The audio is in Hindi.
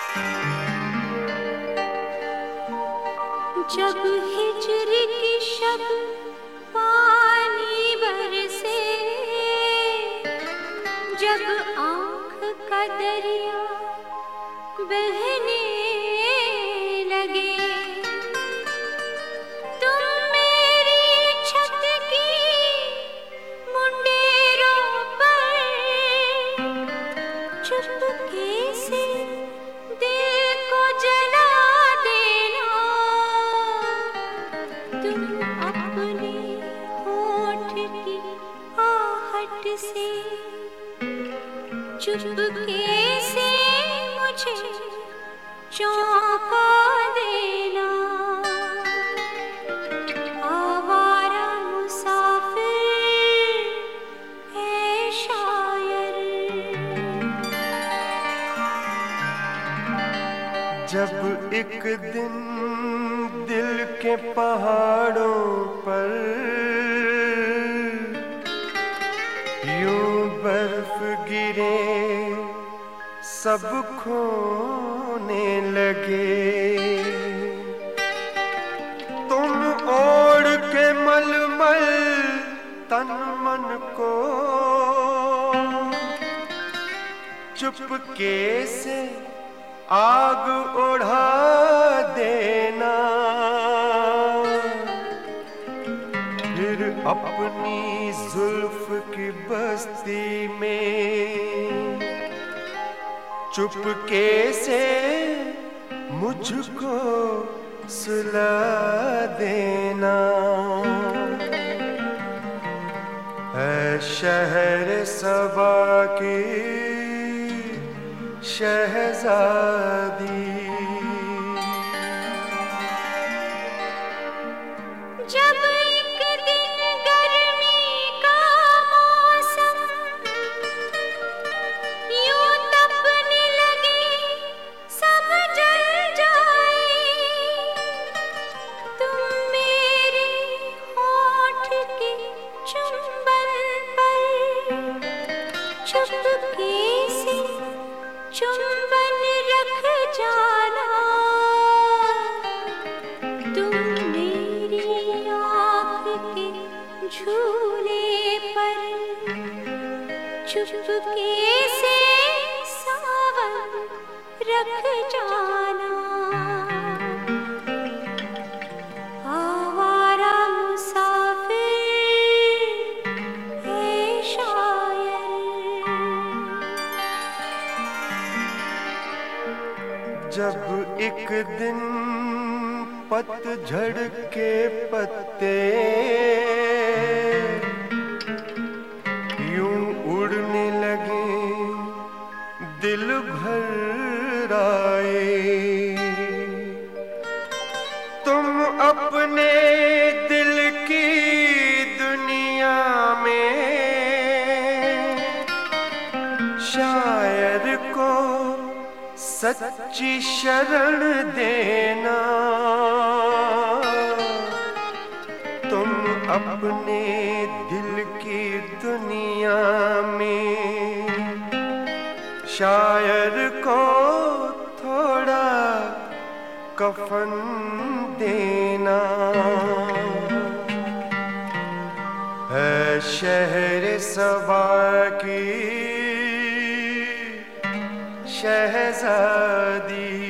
जब हिज्र की शब पानी बरसे, जब आँख का दरिया बहने लगे, तुम मेरी छत की मुंडेरों पर चुपके से दिल को जला देना। तुम अपने होठ की आहट से चुपके से मुझे चौंका देना। आवारा मुसाफिर है शायर। जब एक दिन दिल के पहाड़ों पर यूं बर्फ गिरे, सब खोने लगे। तुम ओढ़ के मलमल तन मन को चुपके से आग उड़ा देना। फिर अपनी जुल्फ की बस्ती में चुपके से मुझको सुला देना। है शहर सबा की शहजादी। जब एक दिन गर्मी का मौसम यूं तपने लगे, सब जल जाए, तुम मेरे होठ के चुंबन पर चुपके से चुंबन रख जाना। तुम मेरी आँख के झूले पर चुपके से सावन रख जाना। आवारा मुसाफिर है शायर। जब एक दिन पतझड़ के पत्ते यूं उड़ने लगे, दिल भर आए। तुम अपने दिल की दुनिया में शायर को सच्ची शरण देना। तुम अपने दिल की दुनिया में शायर को थोड़ा कफन देना। है शहर सबा की शहजादी।